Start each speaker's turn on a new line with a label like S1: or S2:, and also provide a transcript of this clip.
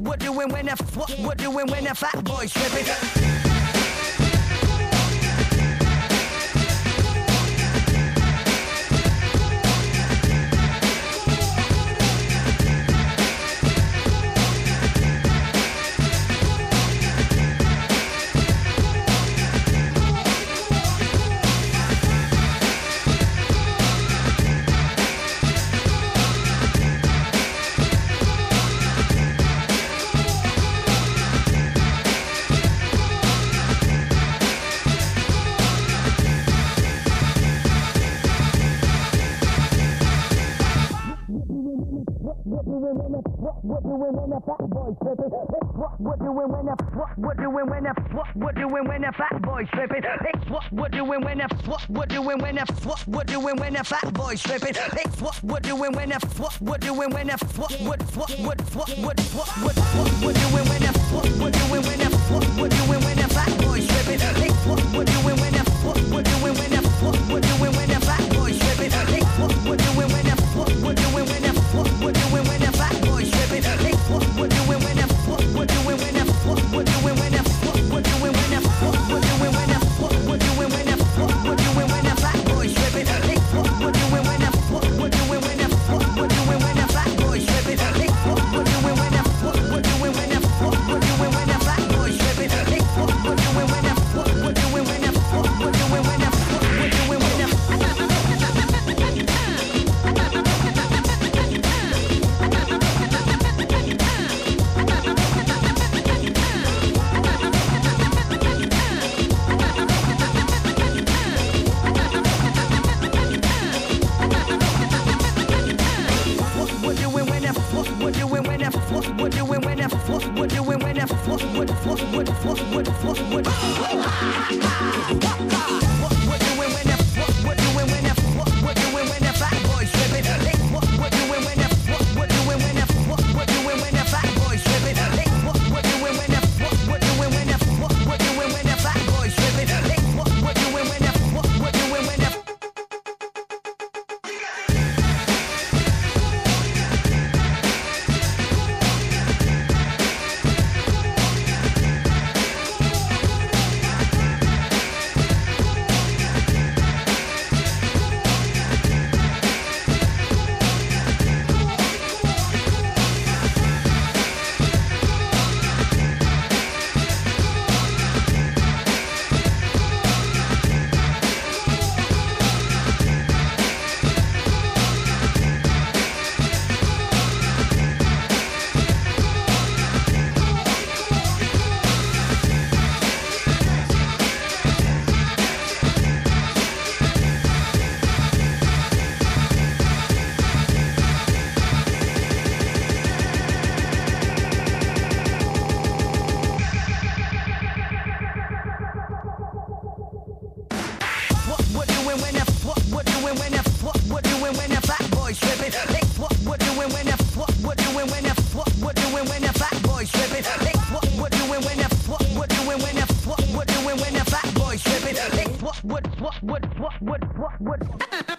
S1: we're doing when the fat boys tripping. We're doing when the fat boys tripping. It's what we're doing when the fat boys tripping. It's what we're doing when the fat boys tripping. It's what we're doing when the we're doing when the we're doing when the fat boys tripping. It's what we're doing when the we're doing when the fat boys tripping. It's what we're doing when the we're doing when the we're doing when the fat boys tripping. It's what we're doing when the we're doing when the we're doing when the we're doing when the we're doing when the we're doing when the we're doing when the fat boys tripping. It's what we're doing when the we're doing when the we're doing when the fat boys tripping. It's what we're doing when the we're doing when the we're doing when the fat boys tripping. It's what we're doing when the we're doing when the we're doing when the we're doing when the what